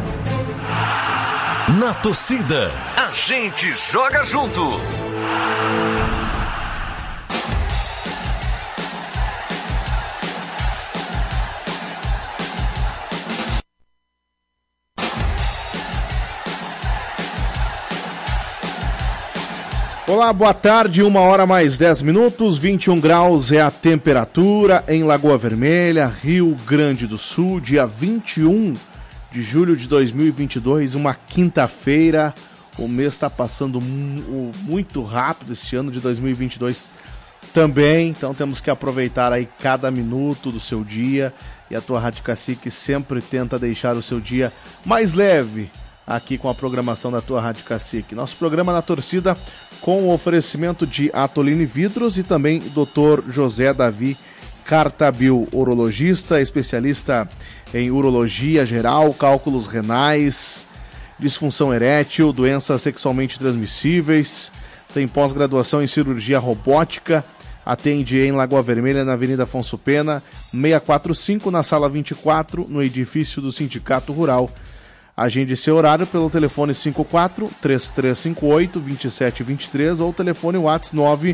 Na torcida, a gente joga junto. Olá, boa tarde, 1h mais 10 minutos, 21 graus é a temperatura em Lagoa Vermelha, Rio Grande do Sul, dia 21 de julho de 2022, uma quinta-feira. O mês está passando muito rápido, este ano de 2022 também, então temos que aproveitar aí cada minuto do seu dia, e a tua Rádio Cacique sempre tenta deixar o seu dia mais leve aqui com a programação da tua Rádio Cacique. Nosso programa Na Torcida com o oferecimento de Atolini Vidros e também Dr. José Davi Cartabil, urologista, especialista em urologia geral, cálculos renais, disfunção erétil, doenças sexualmente transmissíveis, tem pós-graduação em cirurgia robótica, atende em Lagoa Vermelha, na Avenida Afonso Pena, 645, na sala 24, no edifício do Sindicato Rural. Agende seu horário pelo telefone 54-3358-2723 ou telefone WhatsApp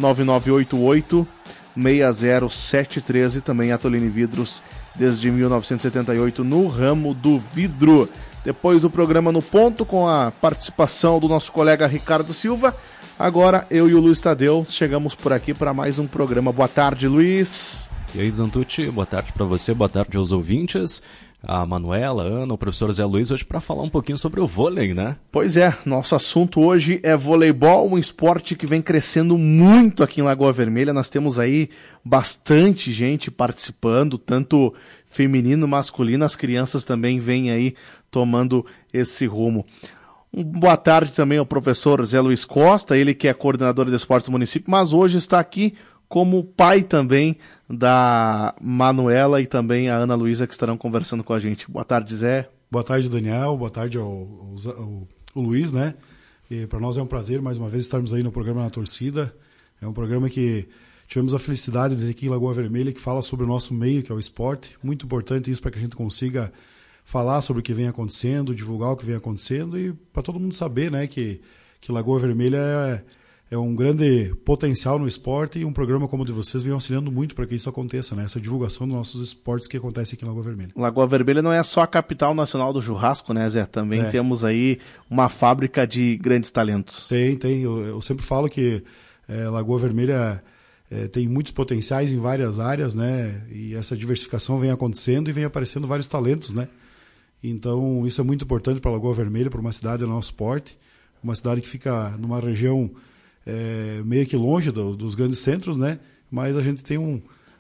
99988-6073 e também Atolini Vidros desde 1978 no ramo do vidro. Depois do programa No Ponto com a participação do nosso colega Ricardo Silva, agora eu e o Luiz Tadeu chegamos por aqui para mais um programa. Boa tarde, Luiz. E aí, Zantucci, boa tarde para você, boa tarde aos ouvintes. A Manuela, a Ana, o professor Zé Luiz, hoje para falar um pouquinho sobre o vôlei, né? Pois é, nosso assunto hoje é voleibol, um esporte que vem crescendo muito aqui em Lagoa Vermelha. Nós temos aí bastante gente participando, tanto feminino, masculino, as crianças também vêm aí tomando esse rumo. Boa tarde também ao professor Zé Luiz Costa, ele que é coordenador de esportes do município, mas hoje está aqui como pai também da Manuela e também a Ana Luísa, que estarão conversando com a gente. Boa tarde, Zé. Boa tarde, Daniel. Boa tarde ao Luiz, né? E para nós é um prazer, mais uma vez, estarmos aí no programa Na Torcida. É um programa que tivemos a felicidade de ter aqui em Lagoa Vermelha, que fala sobre o nosso meio, que é o esporte. Muito importante isso para que a gente consiga falar sobre o que vem acontecendo, divulgar o que vem acontecendo e para todo mundo saber, né, que Lagoa Vermelha é um grande potencial no esporte e um programa como o de vocês vem auxiliando muito para que isso aconteça, né? Essa divulgação dos nossos esportes que acontece aqui em Lagoa Vermelha. Lagoa Vermelha não é só a capital nacional do churrasco, né, Zé? Também temos aí uma fábrica de grandes talentos. Tem. Eu sempre falo que Lagoa Vermelha tem muitos potenciais em várias áreas, né? E essa diversificação vem acontecendo e vem aparecendo vários talentos, né? Então isso é muito importante para Lagoa Vermelha, para uma cidade do nosso porte, uma cidade que fica numa região meio que longe dos grandes centros, né? Mas a gente tem um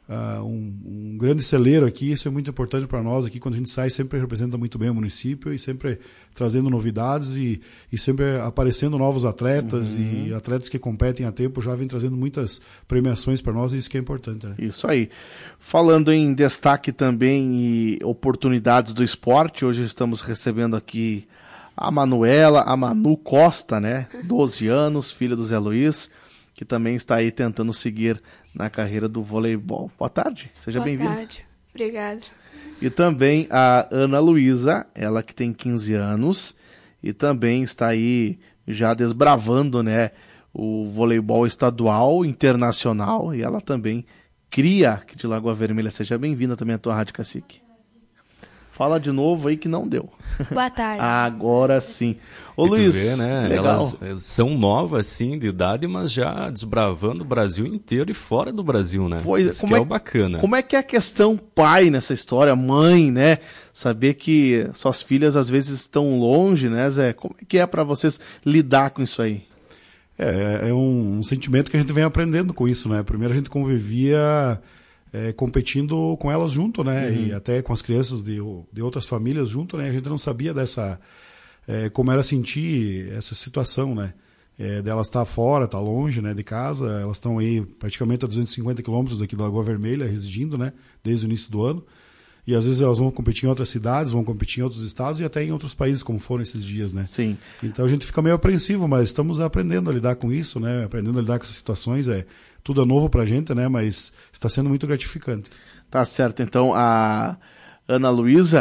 grande celeiro aqui, isso é muito importante para nós aqui, quando a gente sai, sempre representa muito bem o município e sempre trazendo novidades e sempre aparecendo novos atletas e atletas que competem há tempo já vem trazendo muitas premiações para nós e isso que é importante, né? Isso aí. Falando em destaque também e oportunidades do esporte, hoje estamos recebendo aqui a Manuela, a Manu Costa, né? 12 anos, filha do Zé Luiz, que também está aí tentando seguir na carreira do voleibol. Boa tarde, seja bem-vinda. Boa tarde, obrigada. E também a Ana Luísa, ela que tem 15 anos e também está aí já desbravando, né, o voleibol estadual, internacional, e ela também cria aqui de Lagoa Vermelha. Seja bem-vinda também à tua Rádio Cacique. Fala de novo aí que não deu. Boa tarde. Agora sim. Ô, Luiz, vê, né? legal. Elas são novas, sim, de idade, mas já desbravando o Brasil inteiro e fora do Brasil, né? Pois, isso que é o bacana. Como é que é a questão pai nessa história, mãe, né? Saber que suas filhas às vezes estão longe, né, Zé? Como é que é para vocês lidar com isso aí? É um sentimento que a gente vem aprendendo com isso, né? Primeiro a gente convivia competindo com elas junto, né? E até com as crianças de outras famílias junto, né? A gente não sabia como era sentir essa situação, né? Delas estar fora, estar longe, né, de casa. Elas estão aí praticamente a 250 quilômetros aqui da Lagoa Vermelha, residindo, né? Desde o início do ano. E às vezes elas vão competir em outras cidades, vão competir em outros estados e até em outros países, como foram esses dias, né? Sim. Então a gente fica meio apreensivo, mas estamos aprendendo a lidar com isso, né? Aprendendo a lidar com essas situações. Tudo é novo pra gente, né? Mas está sendo muito gratificante. Tá certo. Então, a Ana Luísa,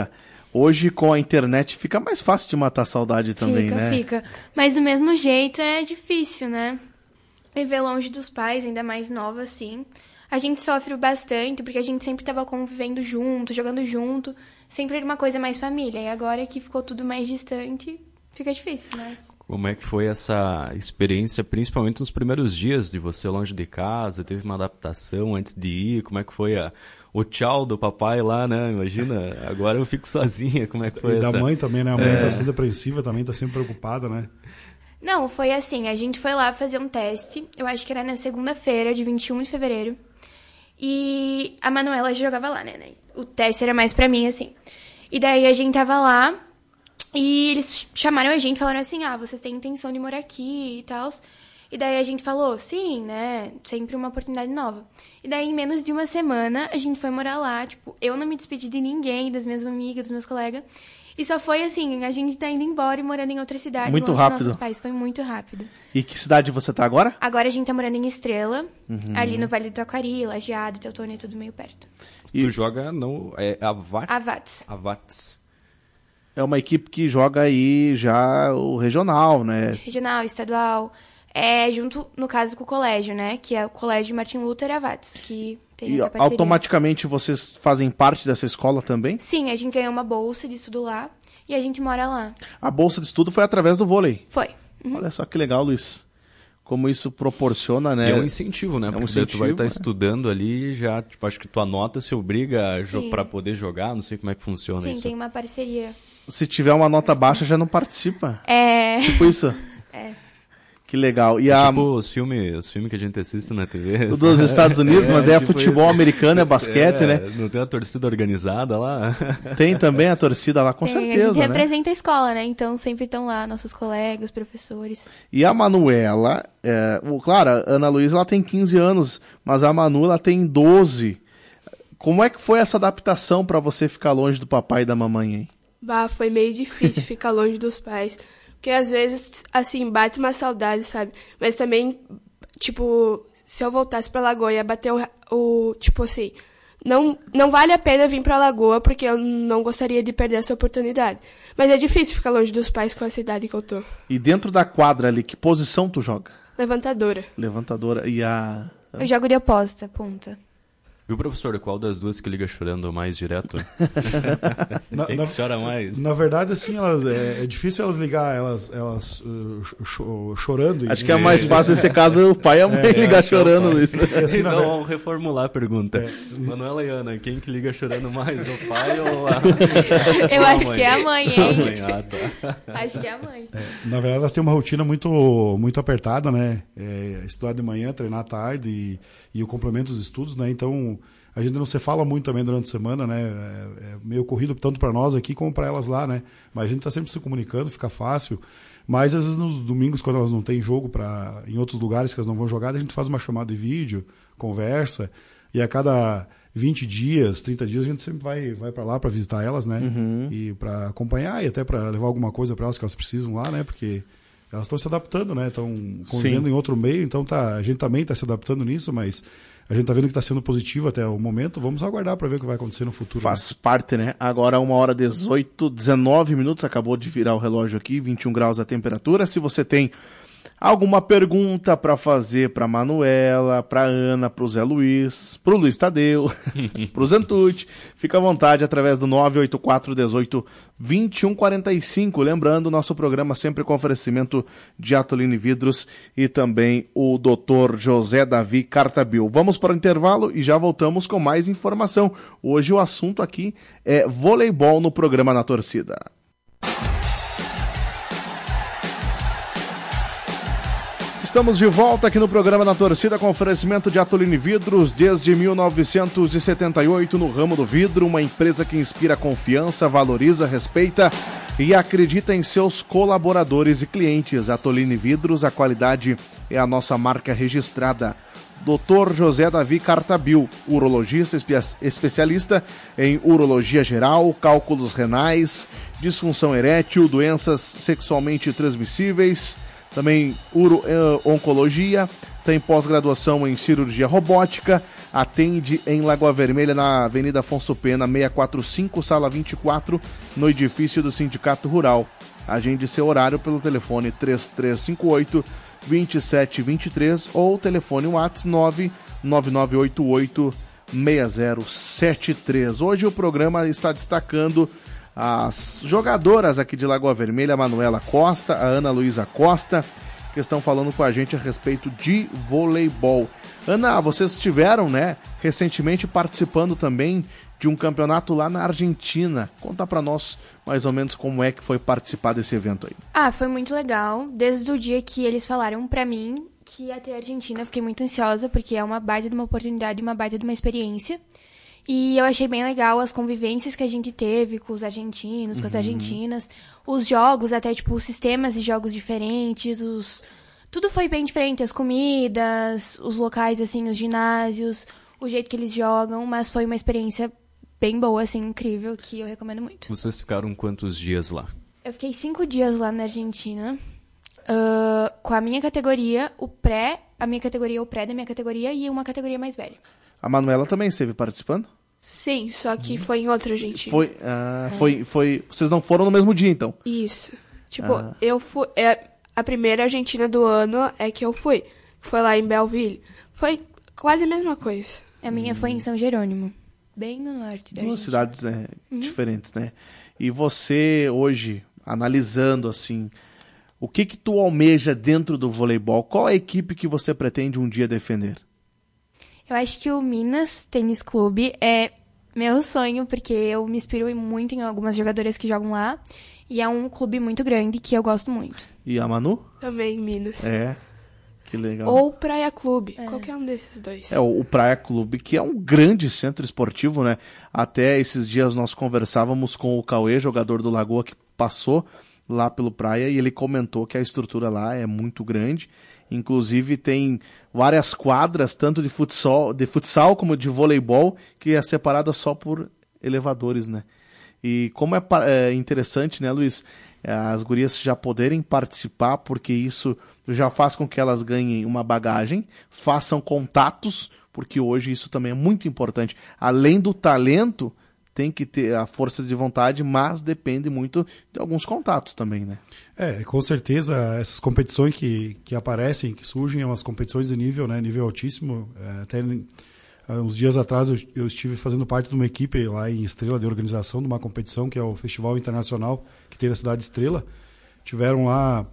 Hoje, com a internet, fica mais fácil de matar a saudade também, né? Fica. Mas do mesmo jeito é difícil, né? Viver longe dos pais, ainda mais nova assim. A gente sofre bastante, porque a gente sempre tava convivendo junto, jogando junto. Sempre era uma coisa mais família. E agora que ficou tudo mais distante, fica difícil, mas... Como é que foi essa experiência, principalmente nos primeiros dias de você longe de casa? Teve uma adaptação antes de ir? Como é que foi o tchau do papai lá, né? Imagina, agora eu fico sozinha. Como é que foi E essa? da mãe também, né? A mãe é bastante apreensiva também, tá sempre preocupada, né? Não, foi assim, a gente foi lá fazer um teste, eu acho que era na segunda-feira, de 21 de fevereiro, e a Manuela jogava lá, né? O teste era mais pra mim, assim. E daí a gente tava lá, e eles chamaram a gente, falaram assim, vocês têm intenção de morar aqui e tal. E daí a gente falou, sim, né? Sempre uma oportunidade nova. E daí, em menos de uma semana, a gente foi morar lá. Tipo, eu não me despedi de ninguém, das minhas amigas, dos meus colegas. E só foi assim, a gente tá indo embora e morando em outra cidade. Muito longe rápido. dos nossos pais. Foi muito rápido. E que cidade você tá agora? Agora a gente tá morando em Estrela, ali no Vale do Taquari, Lajeado, Teutônia, tudo meio perto. E tu joga no... Avats. Avats. É uma equipe que joga aí já o regional, né? Regional, estadual. Junto, no caso, com o colégio, né? Que é o Colégio Martin Luther Avats, que tem E essa parceria. automaticamente vocês fazem parte dessa escola também? Sim, a gente ganhou uma bolsa de estudo lá e a gente mora lá. A bolsa de estudo foi através do vôlei. Foi. Olha só que legal, Luiz. Como isso proporciona, né? E é um incentivo, né? Porque incentivo, tu vai estar né? estudando ali já, tipo, acho que tua nota se obriga Sim. pra poder jogar, não sei como é que funciona Sim, isso. tem uma parceria. Se tiver uma nota baixa, já não participa. Tipo isso. Que legal. E Tipo os filmes que a gente assiste na TV. o dos Estados Unidos, mas é tipo futebol isso. americano, é basquete, né? Não tem a torcida organizada lá? Tem também a torcida lá, com A certeza, gente né? representa a escola, né? Então sempre estão lá nossos colegas, professores. E a Manuela, claro, a Ana Luísa ela tem 15 anos, mas a Manu ela tem 12. Como é que foi essa adaptação pra você ficar longe do papai e da mamãe, hein? Foi meio difícil ficar longe dos pais. Porque às vezes, assim, bate uma saudade, sabe? Mas também, tipo, se eu voltasse pra Lagoa ia bater tipo assim, não vale a pena vir pra Lagoa porque eu não gostaria de perder essa oportunidade. Mas é difícil ficar longe dos pais com a idade que eu tô. E dentro da quadra ali, que posição tu joga? Levantadora. Levantadora. E a... Eu jogo de oposta, ponta. E o professor, qual das duas que liga chorando mais direto? Quem que chora mais? Na verdade, assim, é difícil elas ligar, elas chorando. Acho que é mais fácil nesse caso o pai e a mãe ligar chorando, Luiz. E assim, Então, vamos reformular a pergunta. Manuela e Ana, quem que liga chorando mais, o pai ou a... Eu acho que é a mãe, A hein? mãe, tá. Acho que é a mãe. na verdade, elas têm uma rotina muito, muito apertada, né? Estudar de manhã, treinar à tarde e o complemento dos estudos, né? Então, a gente não se fala muito também durante a semana, né? É meio corrido tanto para nós aqui como para elas lá, né? Mas a gente tá sempre se comunicando, fica fácil. Mas às vezes nos domingos, quando elas não têm jogo em outros lugares que elas não vão jogar, a gente faz uma chamada de vídeo, conversa, e a cada 20 dias, 30 dias, a gente sempre vai para lá para visitar elas, né? E para acompanhar e até para levar alguma coisa para elas que elas precisam lá, né? Porque elas estão se adaptando, né? Estão convivendo em outro meio, então a gente também está se adaptando nisso, mas a gente está vendo que está sendo positivo até o momento. Vamos aguardar para ver o que vai acontecer no futuro. Faz parte, né? Agora 1h19 minutos, acabou de virar o relógio aqui, 21 graus a temperatura. Se você tem alguma pergunta para fazer para Manuela, para Ana, para o Zé Luiz, para o Luiz Tadeu, para o Zantucci, fica à vontade através do 984 18 21 45. Lembrando, nosso programa sempre com oferecimento de Atolini Vidros e também o Dr. José Davi Cartabil. Vamos para o intervalo e já voltamos com mais informação. Hoje o assunto aqui é voleibol no programa Na Torcida. Estamos de volta aqui no programa Na Torcida com oferecimento de Atolini Vidros desde 1978 no ramo do vidro, uma empresa que inspira confiança, valoriza, respeita e acredita em seus colaboradores e clientes. Atolini Vidros, a qualidade é a nossa marca registrada. Dr. José Davi Cartabil, urologista especialista em urologia geral, cálculos renais, disfunção erétil, doenças sexualmente transmissíveis, também uro-oncologia, tem pós-graduação em cirurgia robótica, atende em Lagoa Vermelha, na Avenida Afonso Pena, 645, sala 24, no edifício do Sindicato Rural. Agende seu horário pelo telefone 3358-2723 ou telefone WhatsApp 99988-6073. Hoje o programa está destacando as jogadoras aqui de Lagoa Vermelha, a Manuela Costa, a Ana Luísa Costa, que estão falando com a gente a respeito de voleibol. Ana, vocês estiveram, né, recentemente participando também de um campeonato lá na Argentina. Conta pra nós mais ou menos como é que foi participar desse evento aí. Foi muito legal. Desde o dia que eles falaram pra mim que ia ter a Argentina, eu fiquei muito ansiosa, porque é uma baita de uma oportunidade, uma baita de uma experiência. E eu achei bem legal as convivências que a gente teve com os argentinos, com as argentinas, os jogos, até tipo os sistemas de jogos diferentes, tudo foi bem diferente, as comidas, os locais, assim, os ginásios, o jeito que eles jogam, mas foi uma experiência bem boa, assim, incrível, que eu recomendo muito. Vocês ficaram quantos dias lá? Eu fiquei 5 dias lá na Argentina, com a minha categoria, o pré da minha categoria e uma categoria mais velha. A Manuela também esteve participando? Sim, só que foi em outra Argentina. Foi. Vocês não foram no mesmo dia, então? Isso. Tipo, eu fui... a primeira Argentina do ano é que eu fui. Foi lá em Belleville. Foi quase a mesma coisa. A minha foi em São Jerônimo, bem no norte da Argentina. Duas cidades diferentes, né? E você, hoje, analisando, assim, o que tu almeja dentro do voleibol? Qual a equipe que você pretende um dia defender? Eu acho que o Minas Tênis Clube é meu sonho, porque eu me inspiro muito em algumas jogadoras que jogam lá. E é um clube muito grande que eu gosto muito. E a Manu? Também em Minas. Que legal. Ou Praia Clube, qualquer um desses dois. O Praia Clube, que é um grande centro esportivo, né? Até esses dias nós conversávamos com o Cauê, jogador do Lagoa, que passou lá pelo Praia, e ele comentou que a estrutura lá é muito grande. Inclusive tem várias quadras, tanto de futsal como de voleibol, que é separada só por elevadores, né? E como é interessante, né, Luiz, as gurias já poderem participar, porque isso já faz com que elas ganhem uma bagagem, façam contatos, porque hoje isso também é muito importante. Além do talento, tem que ter a força de vontade, mas depende muito de alguns contatos também, né? Com certeza, essas competições que aparecem, que surgem, são umas competições de nível, né, nível altíssimo. Até uns dias atrás eu estive fazendo parte de uma equipe lá em Estrela, de organização de uma competição, que é o Festival Internacional, que tem na cidade de Estrela. Tiveram lá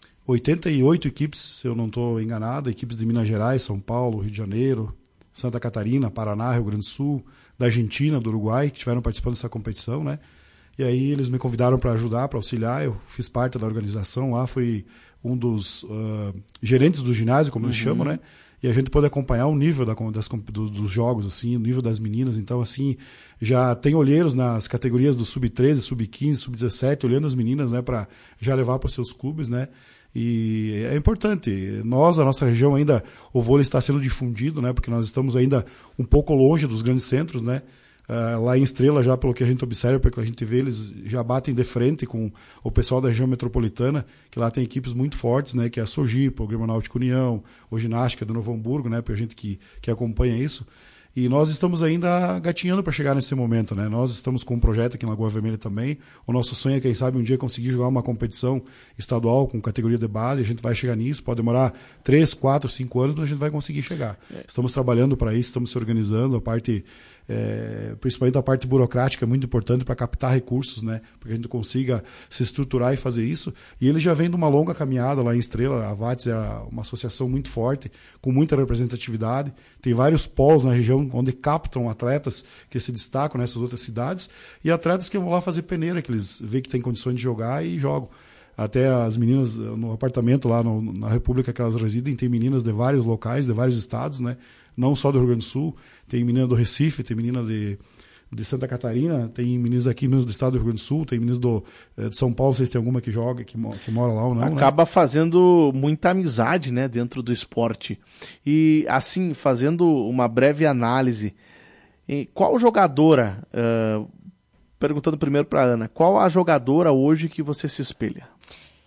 88 equipes, se eu não estou enganado, equipes de Minas Gerais, São Paulo, Rio de Janeiro, Santa Catarina, Paraná, Rio Grande do Sul, da Argentina, do Uruguai, que estiveram participando dessa competição, né? E aí eles me convidaram para ajudar, para auxiliar, eu fiz parte da organização lá, fui um dos gerentes do ginásio, como eles chamam, né? E a gente pôde acompanhar o nível dos jogos, assim, o nível das meninas. Então, assim, já tem olheiros nas categorias do Sub-13, Sub-15, Sub-17, olhando as meninas, né, para já levar para os seus clubes, né? E é importante. A nossa região ainda, o vôlei está sendo difundido, né? Porque nós estamos ainda um pouco longe dos grandes centros, né? Lá em Estrela, já pelo que a gente observa, pelo que a gente vê, eles já batem de frente com o pessoal da região metropolitana, que lá tem equipes muito fortes, né? Que é a Sojipa, o Grêmio Náutico União, o Ginástica do Novo Hamburgo, né? Para a gente que acompanha isso. E nós estamos ainda gatinhando para chegar nesse momento, né? Nós estamos com um projeto aqui em Lagoa Vermelha também. O nosso sonho é, quem sabe, um dia conseguir jogar uma competição estadual com categoria de base. A gente vai chegar nisso. Pode demorar 3, 4, 5 anos, mas a gente vai conseguir chegar. Estamos trabalhando para isso, estamos se organizando. A parte, principalmente a parte burocrática, é muito importante para captar recursos, né? Para que a gente consiga se estruturar e fazer isso. E ele já vem de uma longa caminhada lá em Estrela. A VATS é uma associação muito forte, com muita representatividade. Tem vários polos na região onde captam atletas que se destacam nessas outras cidades e atletas que vão lá fazer peneira, que eles veem que tem condições de jogar e jogam. Até as meninas no apartamento lá na República que elas residem, tem meninas de vários locais, de vários estados, né? Não só do Rio Grande do Sul, tem menina do Recife, tem menina de Santa Catarina, tem meninas aqui mesmo do estado do Rio Grande do Sul, tem meninas de São Paulo, não sei se tem alguma que joga, que mora lá ou não. Acaba fazendo muita amizade, né, dentro do esporte. E, assim, fazendo uma breve análise, qual jogadora, perguntando primeiro para Ana, qual a jogadora hoje que você se espelha?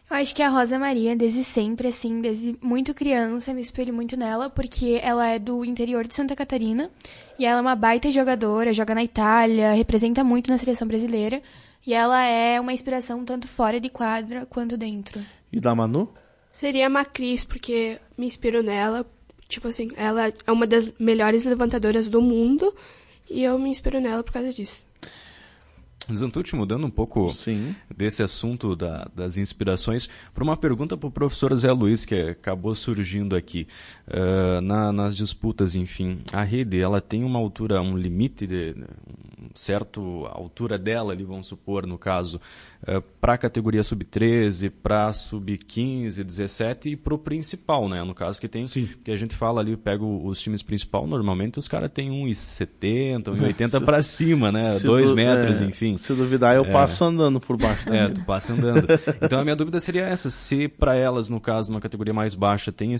Eu acho que a Rosa Maria, desde sempre, assim, desde muito criança, me espelho muito nela, porque ela é do interior de Santa Catarina, e ela é uma baita jogadora, joga na Itália, representa muito na seleção brasileira, e ela é uma inspiração tanto fora de quadra quanto dentro. E da Manu? Seria a Macris, porque me inspiro nela. Tipo assim, ela é uma das melhores levantadoras do mundo, e eu me inspiro nela por causa disso. Zantucci, mudando um pouco desse assunto das inspirações, para uma pergunta para o professor Zé Luiz, que acabou surgindo aqui. Nas disputas, enfim, a rede, ela tem uma altura, um limite, certa altura dela, ali, vamos supor, no caso, para a categoria sub-13, para sub-15, 17 e para o principal, né? No caso que tem, que a gente fala ali, pega os times principal, normalmente os caras têm 1,70, 1,80 para cima, né? 2 metros, enfim. Se duvidar, eu passo andando por baixo. Tu passa andando. Então a minha dúvida seria essa, se para elas, no caso, numa categoria mais baixa, tem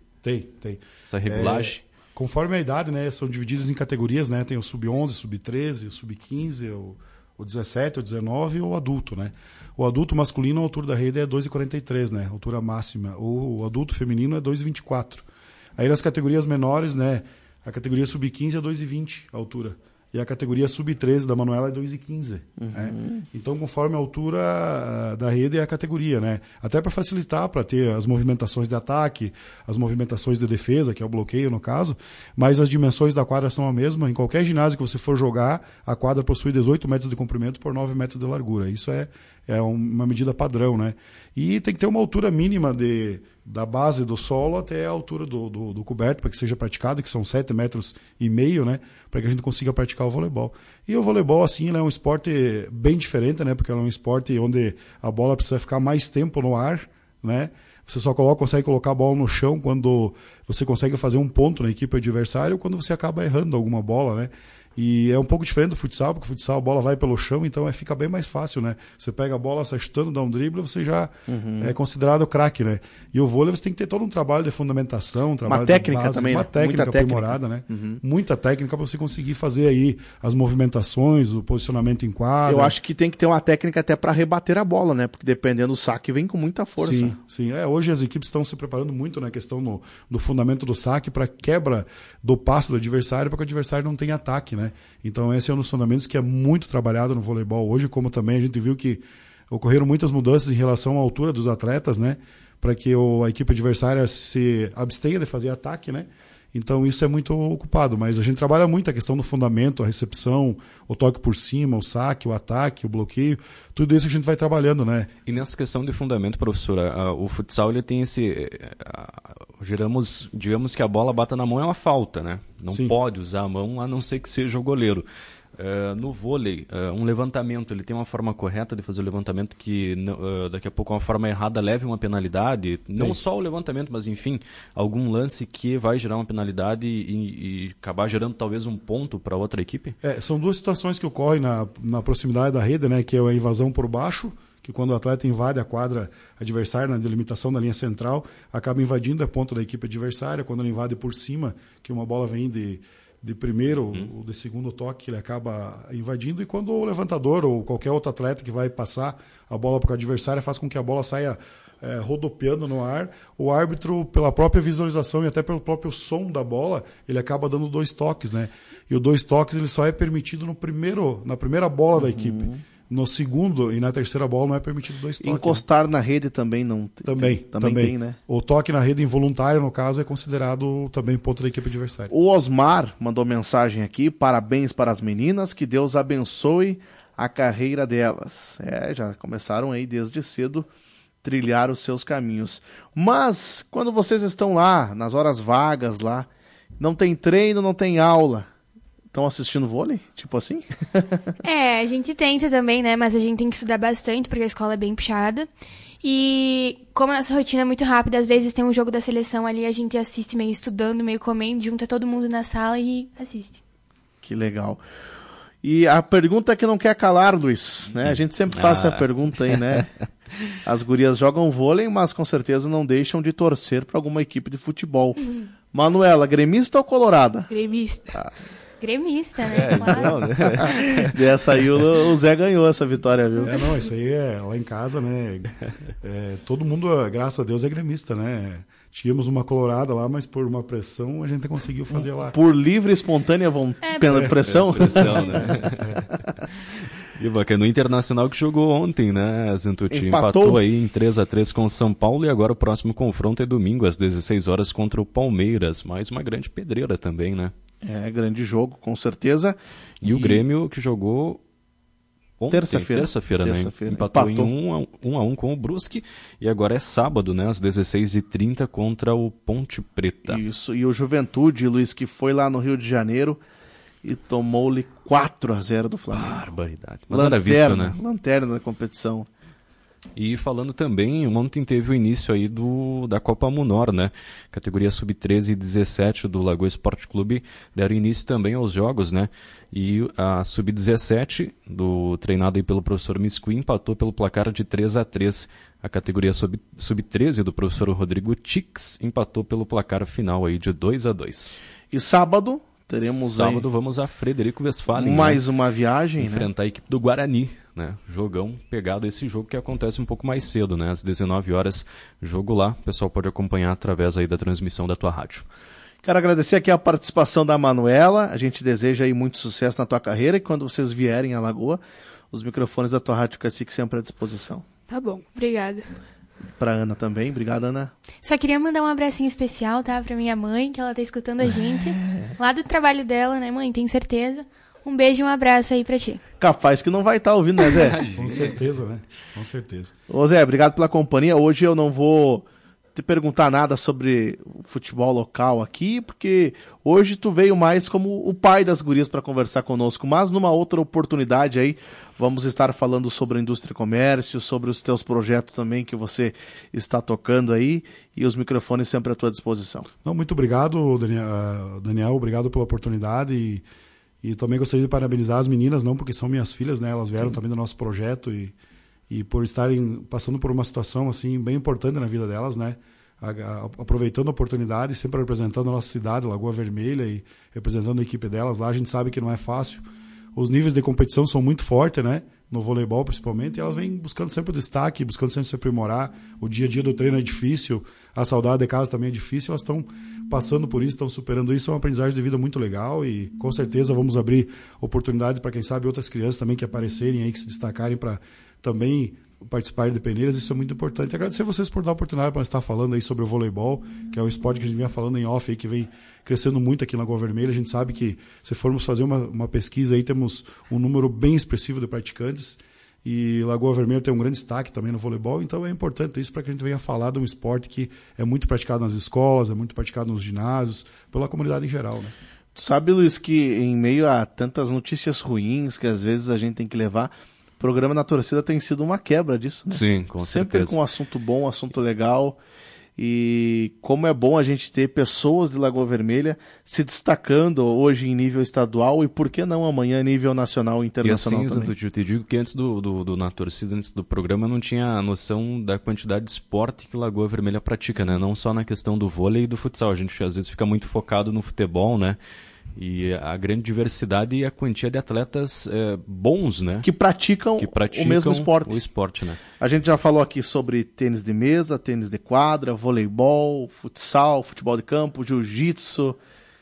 essa regulagem? Conforme a idade, né, são divididos em categorias, né? Tem o sub-11, sub-13, o sub-15, o 17, o 19 e o adulto, né? O adulto masculino, a altura da rede é 2,43, né? Altura máxima. O adulto feminino é 2,24. Aí nas categorias menores, né? A categoria sub-15 é 2,20 a altura. E a categoria sub-13 da Manuela é 2,15. Né? Então, conforme a altura da rede é a categoria, né? Até para facilitar, para ter as movimentações de ataque, as movimentações de defesa, que é o bloqueio no caso, mas as dimensões da quadra são a mesma. Em qualquer ginásio que você for jogar, a quadra possui 18 metros de comprimento por 9 metros de largura. Isso é uma medida padrão, né? E tem que ter uma altura mínima da base do solo até a altura do coberto para que seja praticado, que são 7,5 metros, né? Para que a gente consiga praticar o voleibol. E o voleibol, assim, ele é um esporte bem diferente, né? Porque ele é um esporte onde a bola precisa ficar mais tempo no ar, né? Você só consegue colocar a bola no chão quando você consegue fazer um ponto na equipe adversária ou quando você acaba errando alguma bola, né? E é um pouco diferente do futsal, porque o futsal a bola vai pelo chão, então fica bem mais fácil, né? Você pega a bola, sai chutando, dá um drible, você já é considerado craque, né? E o vôlei você tem que ter todo um trabalho de fundamentação, um trabalho de base, também, uma técnica aprimorada, né? Muita técnica para você conseguir fazer aí as movimentações, o posicionamento em quadra. Eu acho que tem que ter uma técnica até para rebater a bola, né? Porque dependendo do saque vem com muita força. Sim. Hoje as equipes estão se preparando muito na questão do fundamento do saque para quebra do passe do adversário, para que o adversário não tenha ataque, né? Então esse é um dos fundamentos que é muito trabalhado no voleibol hoje, como também a gente viu que ocorreram muitas mudanças em relação à altura dos atletas, né? Para que a equipe adversária se abstenha de fazer ataque, né? Então isso é muito ocupado, mas a gente trabalha muito a questão do fundamento, a recepção, o toque por cima, o saque, o ataque, o bloqueio, tudo isso a gente vai trabalhando, né? E nessa questão de fundamento, professora, o futsal ele tem digamos que a bola bata na mão é uma falta, né? Não pode usar a mão a não ser que seja o goleiro. No vôlei, um levantamento, ele tem uma forma correta de fazer o levantamento que daqui a pouco uma forma errada leve uma penalidade? Não só o levantamento, mas enfim, algum lance que vai gerar uma penalidade e acabar gerando talvez um ponto para outra equipe? São duas situações que ocorrem na proximidade da rede, né? Que é a invasão por baixo, que quando o atleta invade a quadra adversária na delimitação da linha central, acaba invadindo a ponta da equipe adversária. Quando ele invade por cima, que uma bola vem de primeiro ou de segundo toque, ele acaba invadindo, e quando o levantador ou qualquer outro atleta que vai passar a bola para o adversário faz com que a bola saia rodopiando no ar, o árbitro, pela própria visualização e até pelo próprio som da bola, ele acaba dando 2 toques, né? E o 2 toques ele só é permitido na primeira bola da equipe. No segundo e na terceira bola não é permitido 2 toques. Encostar na rede também não Também tem, né? O toque na rede involuntário, no caso, é considerado também ponto da equipe adversária. O Osmar mandou mensagem aqui: parabéns para as meninas, que Deus abençoe a carreira delas. Já começaram aí desde cedo trilhar os seus caminhos. Mas, quando vocês estão lá, nas horas vagas lá, não tem treino, não tem aula, estão assistindo vôlei? Tipo assim? A gente tenta também, né? Mas a gente tem que estudar bastante, porque a escola é bem puxada. E como a nossa rotina é muito rápida, às vezes tem um jogo da seleção ali, a gente assiste meio estudando, meio comendo, junta todo mundo na sala e assiste. Que legal. E a pergunta que não quer calar, Luiz, né? A gente sempre faz essa pergunta aí, né? As gurias jogam vôlei, mas com certeza não deixam de torcer para alguma equipe de futebol. Manuela, gremista ou colorada? Gremista. Gremista, né? Claro. Então, né? Dessa aí o Zé ganhou essa vitória, viu? Não, isso aí é lá em casa, né? Todo mundo, graças a Deus, é gremista, né? Tínhamos uma colorada lá, mas por uma pressão a gente conseguiu fazer lá. Por livre e espontânea pressão? Pressão, né? E bacana, o Internacional que jogou ontem, né, Zentucci? Empatou aí em 3-3 com o São Paulo e agora o próximo confronto é domingo às 16 horas contra o Palmeiras. Mais uma grande pedreira também, né? Grande jogo, com certeza. E o Grêmio que jogou ontem, terça-feira, né? Empatou em 1-1 com o Brusque e agora é sábado, né, às 16h30 contra o Ponte Preta. Isso, e o Juventude, Luiz, que foi lá no Rio de Janeiro e tomou-lhe 4-0 do Flamengo. Barbaridade. Mas era visto, né? Lanterna da competição. E falando também, ontem teve o início aí da Copa Munor, né? Categoria Sub-13 e 17 do Lagoa Esporte Clube deram início também aos jogos, né? E a Sub-17, treinada aí pelo professor Miscui, empatou pelo placar de 3-3. A categoria Sub-13 do professor Rodrigo Tix empatou pelo placar final aí de 2-2. E sábado vamos a Frederico Westphalen. Mais uma viagem, enfrentar a equipe do Guarani, né? Jogão pegado, esse jogo que acontece um pouco mais cedo, né? Às 19 horas, jogo lá. O pessoal pode acompanhar através aí da transmissão da tua rádio. Quero agradecer aqui a participação da Manuela. A gente deseja aí muito sucesso na tua carreira e quando vocês vierem a Lagoa, os microfones da tua Rádio Cacique sempre à disposição. Tá bom, obrigada. Pra Ana também, obrigado, Ana. Só queria mandar um abracinho especial, tá? Pra minha mãe, que ela tá escutando a gente. Lá do trabalho dela, né, mãe? Tenho certeza. Um beijo e um abraço aí pra ti. Capaz que não vai estar ouvindo, né, Zé? Com certeza, né? Com certeza. Ô Zé, obrigado pela companhia. Hoje eu não vou te perguntar nada sobre o futebol local aqui, porque hoje tu veio mais como o pai das gurias para conversar conosco, mas numa outra oportunidade aí vamos estar falando sobre a indústria e comércio, sobre os teus projetos também que você está tocando aí e os microfones sempre à tua disposição. Não, muito obrigado, Daniel, obrigado pela oportunidade e também gostaria de parabenizar as meninas, não porque são minhas filhas, né? Elas vieram também do nosso projeto e por estarem passando por uma situação assim bem importante na vida delas, né? Aproveitando a oportunidade, sempre representando a nossa cidade, Lagoa Vermelha, e representando a equipe delas lá. A gente sabe que não é fácil. Os níveis de competição são muito fortes, né? No voleibol principalmente, e elas vêm buscando sempre o destaque, buscando sempre se aprimorar. O dia a dia do treino é difícil, a saudade de casa também é difícil, elas estão passando por isso, estão superando isso. É uma aprendizagem de vida muito legal e com certeza vamos abrir oportunidade para quem sabe outras crianças também que aparecerem aí, que se destacarem para também participarem de peneiras. Isso é muito importante. Agradecer a vocês por dar a oportunidade para estar falando aí sobre o voleibol, que é um esporte que a gente vinha falando em off aí, que vem crescendo muito aqui na Lagoa Vermelha. A gente sabe que se formos fazer uma pesquisa aí, temos um número bem expressivo de praticantes e Lagoa Vermelha tem um grande destaque também no voleibol, então é importante isso para que a gente venha falar de um esporte que é muito praticado nas escolas, é muito praticado nos ginásios, pela comunidade em geral, né? Tu sabe, Luiz, que em meio a tantas notícias ruins que às vezes a gente tem que levar, o programa Na Torcida tem sido uma quebra disso, né? Sim, com sempre certeza. Com um assunto bom, um assunto legal. E como é bom a gente ter pessoas de Lagoa Vermelha se destacando hoje em nível estadual e por que não amanhã em nível nacional e internacional e assim, também. Eu te digo que antes Na Torcida, antes do programa, eu não tinha a noção da quantidade de esporte que Lagoa Vermelha pratica, né? Não só na questão do vôlei e do futsal. A gente às vezes fica muito focado no futebol, né? E a grande diversidade e a quantia de atletas bons, né? Que praticam o mesmo esporte. O esporte, né? A gente já falou aqui sobre tênis de mesa, tênis de quadra, voleibol, futsal, futebol de campo, jiu-jitsu,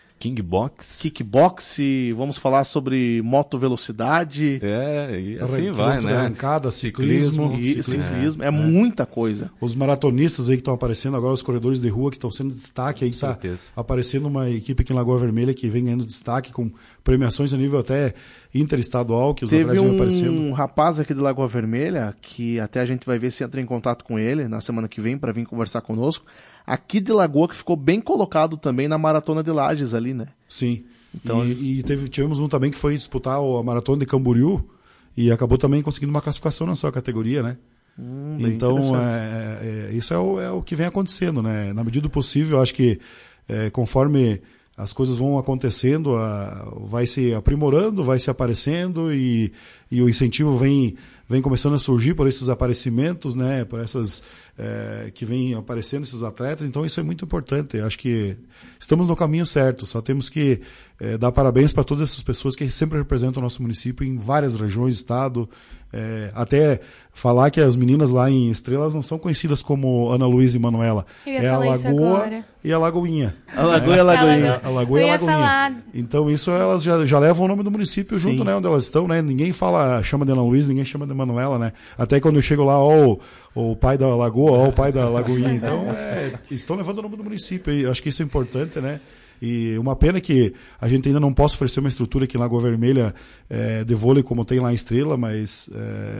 kickbox, vamos falar sobre motovelocidade. E assim vai, né? Arrancada, ciclismo. É muita coisa. Os maratonistas aí que estão aparecendo agora, os corredores de rua que estão sendo destaque aí, está aparecendo uma equipe aqui em Lagoa Vermelha que vem ganhando destaque com premiações a nível até interestadual, que os atletas vêm aparecendo. Teve um rapaz aqui de Lagoa Vermelha, que até a gente vai ver se entra em contato com ele na semana que vem para vir conversar conosco, aqui de Lagoa, que ficou bem colocado também na Maratona de Lages ali, né? Sim. Então, tivemos um também que foi disputar a Maratona de Camboriú e acabou também conseguindo uma classificação na sua categoria, né? Então, isso é o que vem acontecendo, né? Na medida do possível, eu acho que conforme as coisas vão acontecendo, vai se aprimorando, vai se aparecendo e e o incentivo vem começando a surgir por esses aparecimentos, né, por essas que vem aparecendo esses atletas, então isso é muito importante. Eu acho que estamos no caminho certo, só temos que dar parabéns para todas essas pessoas que sempre representam o nosso município em várias regiões do estado, até falar que as meninas lá em Estrelas não são conhecidas como Ana Luísa e Manuela, é a Lagoa e a Lagoinha. A Lagoa e a Lagoinha. A Lagoa e a Lagoinha. Então isso elas já levam o nome do município junto, né, onde elas estão, né? Ninguém chama de Ana Luísa, ninguém chama de Manuela, né? Até quando eu chego lá, o pai da Lagoa, o pai da Lagoinha. Então, estão levando o nome do município. E eu acho que isso é importante, né? E uma pena que a gente ainda não possa oferecer uma estrutura aqui em Lagoa Vermelha de vôlei como tem lá em Estrela, mas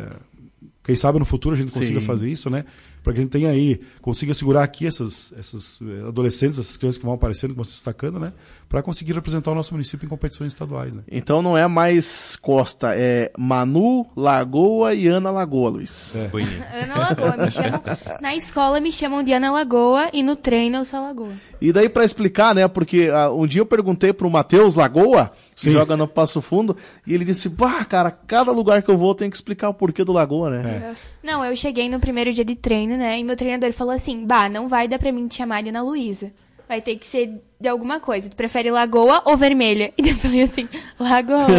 quem sabe no futuro a gente consiga fazer isso, né? Para que a gente tenha aí, consiga segurar aqui essas adolescentes, essas crianças que vão aparecendo, que vão se destacando, né? Para conseguir representar o nosso município em competições estaduais, né? Então não é mais Costa, é Manu, Lagoa e Ana Lagoa, Luiz. Ana Lagoa, na escola me chamam de Ana Lagoa e no treino eu sou Lagoa. E daí para explicar, né, porque um dia eu perguntei pro Matheus Lagoa, que joga no Passo Fundo, e ele disse, cara, cada lugar que eu vou eu tenho que explicar o porquê do Lagoa, né? Não, eu cheguei no primeiro dia de treino, né, e meu treinador falou assim, não vai dar pra mim te chamar de Ana Luísa. Vai ter que ser de alguma coisa. Tu prefere Lagoa ou Vermelha? E eu falei assim, Lagoa,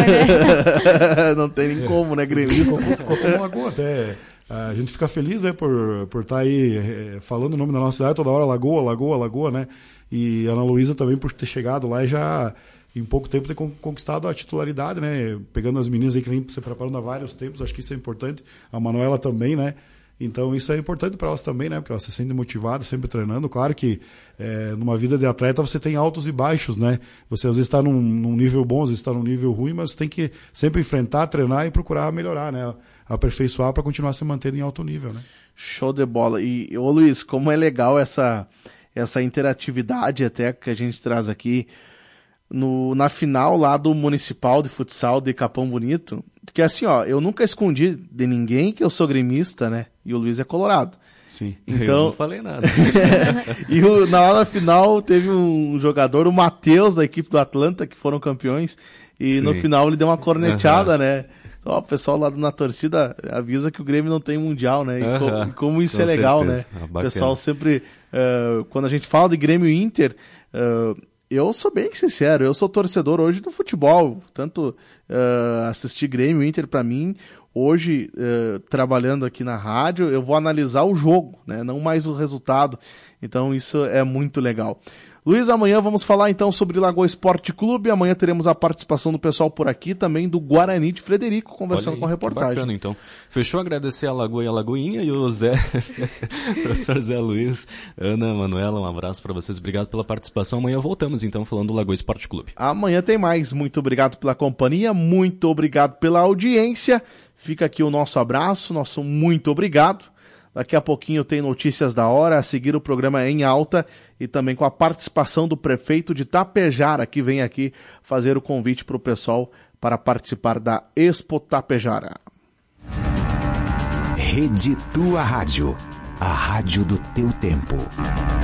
né? Não tem nem como, né, gremista? Ficou como Lagoa até. A gente fica feliz, né, por estar aí falando o nome da nossa cidade toda hora, Lagoa, né? E a Ana Luísa também por ter chegado lá e já em pouco tempo ter conquistado a titularidade, né? Pegando as meninas aí que vêm se preparando há vários tempos, acho que isso é importante. A Manuela também, né? Então isso é importante para elas também, né? Porque elas se sentem motivadas, sempre treinando. Claro que numa vida de atleta você tem altos e baixos, né? Você às vezes está num nível bom, às vezes está num nível ruim, mas você tem que sempre enfrentar, treinar e procurar melhorar, né? Aperfeiçoar para continuar se mantendo em alto nível, né? Show de bola. E, ô Luiz, como é legal essa interatividade até que a gente traz aqui na final lá do Municipal de Futsal de Capão Bonito, que assim, eu nunca escondi de ninguém que eu sou gremista, né? E o Luiz é colorado. Sim. Então, eu não falei nada. E na final teve um jogador, o Matheus, da equipe do Atlanta, que foram campeões, e no final ele deu uma corneteada, né? O pessoal lá na torcida avisa que o Grêmio não tem mundial, né? E como isso é legal, certeza, né? O pessoal sempre, quando a gente fala de Grêmio e Inter, eu sou bem sincero, eu sou torcedor hoje do futebol, tanto assistir Grêmio e Inter pra mim, hoje trabalhando aqui na rádio, eu vou analisar o jogo, né? Não mais o resultado, então isso é muito legal. Luiz, amanhã vamos falar então sobre Lagoa Esporte Clube. Amanhã teremos a participação do pessoal por aqui, também do Guarani de Frederico, conversando com a reportagem. Bacana, então. Fechou, agradecer a Lagoa e a Lagoinha e o professor Zé Luiz, Ana, Manuela, um abraço para vocês. Obrigado pela participação. Amanhã voltamos então falando do Lagoa Esporte Clube. Amanhã tem mais. Muito obrigado pela companhia, muito obrigado pela audiência. Fica aqui o nosso abraço, nosso muito obrigado. Daqui a pouquinho tem notícias da hora, a seguir o programa em alta e também com a participação do prefeito de Tapejara, que vem aqui fazer o convite para o pessoal para participar da Expo Tapejara. Rede Tua Rádio, a rádio do teu tempo.